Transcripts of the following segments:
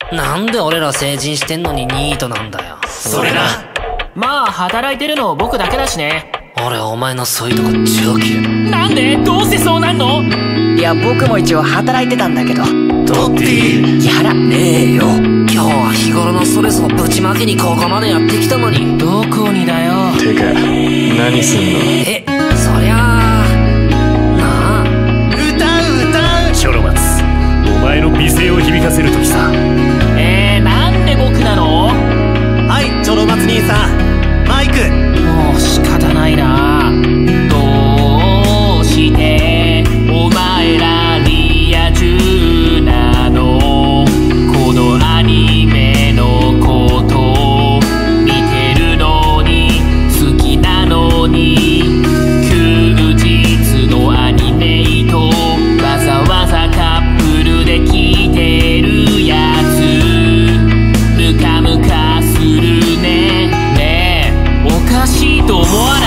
なんで俺ら成人してんのにニートなんだよ。 それな。 まあ働いてるの僕だけだしね。 俺お前のそういうとこ超嫌い。 なんで？どうしてそうなんの？ いや僕も一応働いてたんだけど。 トッティ木原ねえよ。 今日は日頃のストレスをぶちまけにここまでやってきたのに。 どこにだよ。 てか何すんの？ そりゃあなあ、 歌うチョロマツ、お前の美声を響かせるときさ。 なんで僕なの？ はい、チョロマツ兄さん、マイク。 もう仕方ないな。どうしてお前らリア充なの？このアニメのこと見てるのに好きなのに、休日のアニメイトわざわざカップルで聞いてるやつムカムカするね。ねえおかしいと思わない？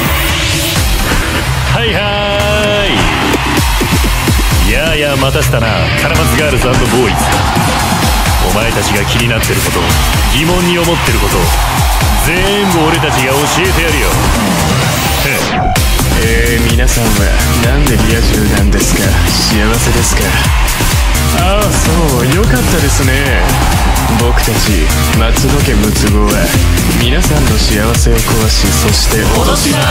はいはーい。やあやあ待たせたな、カラマツガールズ&ボーイズ。お前たちが気になってること、疑問に思ってること、全部俺たちが教えてやるよ。皆さんはなんでリア充なんですか？幸せですか？ああそう、よかったですね。僕たち松戸家六つ子は皆さんの幸せを壊し、そして脅します。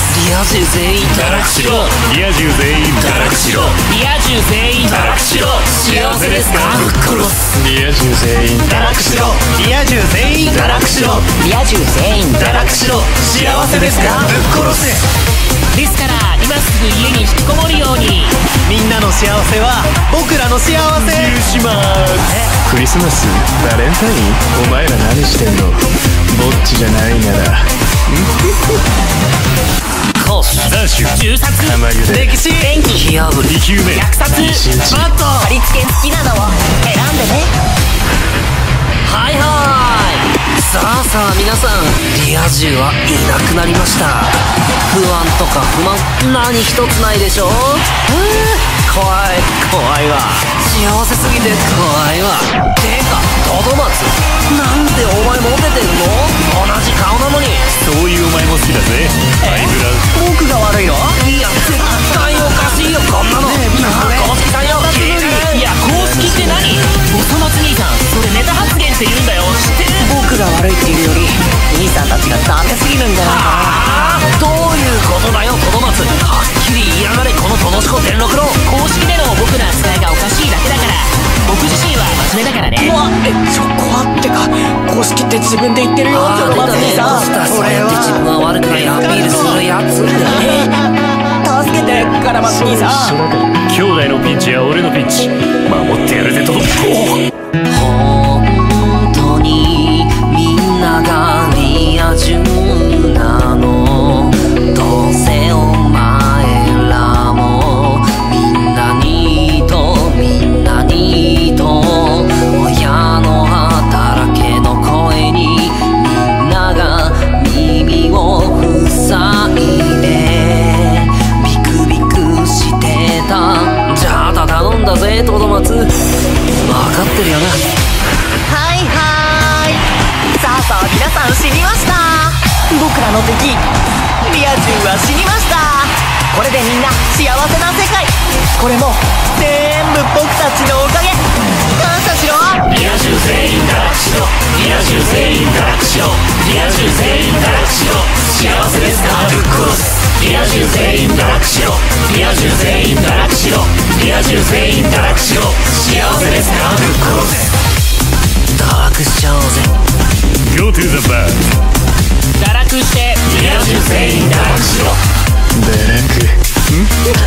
リア充全員堕落しろ。 リア充全員堕落しろ。 リア充全員堕落しろ。幸せですか？ぶっ殺す。 リア充全員堕落しろ。 リア充全員堕落しろ。 リア充全員堕落しろ。幸せですか？ぶっ殺せ。 ですから今すぐ家に引きこもるように。 みんなの幸せは僕らの幸せ。 許します。クリスマス、バレンタイン、お前ら何してんの？ぼっちじゃないなら講師、 斬首、 銃殺、 玉茹で、 歴史、 電気、 火あぶり、 生き埋め、 虐殺、 一日、 マット、 貼り付け好きなのを選んでね。 はいはーい。さあさあ皆さん、リア充はいなくなりました。不安とか不満何一つないでしょ。怖い怖いわ。幸せすぎて怖いわ。てかトドマツ、なんでお前モテてんの？同じ顔なのに。 そういうお前も好きだぜ、アイブラウ。 僕が悪いの？ いや絶対おかしいよこんなの。公式さんよ、 いや公式って何？おそ松兄さん、それネタ発言って言うんだよ。知ってる？ 僕が悪いっていうより兄さんたちがダメすぎるんじゃないかな。 どういうことだよトドマツ。はっきり言いやがれこのトドシコ天禄郎。 公式での僕の扱いがおかしいだけだから。僕自身は真面目だからね。 そこはってか公式って自分で言ってるよ。 あー出たね。どうしたそうやって自分は悪くないアピールするやつ。 助けてカラマツ兄さん。 兄弟のピンチや俺のピンチ、守ってやるぜと。 本当にみんながリア充なの？どうせお前らもみんなにと親の働けの声にみんなが耳を塞いでビクビクしてた。じゃあ頼んだぜトドマツ。分かってるよな。 はいはーい。さあさあ皆さん死にました。僕らの敵リア充は死にました。これでみんな幸せな世界。これも全部僕たちのおかげ。感謝しろ。 リア充全員堕落しろ。リア充全員堕落しろ。リア充全員堕落しろ。幸せですか？ぶっ殺す。リア充全員堕落しろ。リア充全員堕落しろ。リア充全員堕落しろ。幸せですか？ぶっ殺す。 堕落しちゃおうぜ。 Go to the bar。 堕落してリア充全員堕落しろ。 堕落。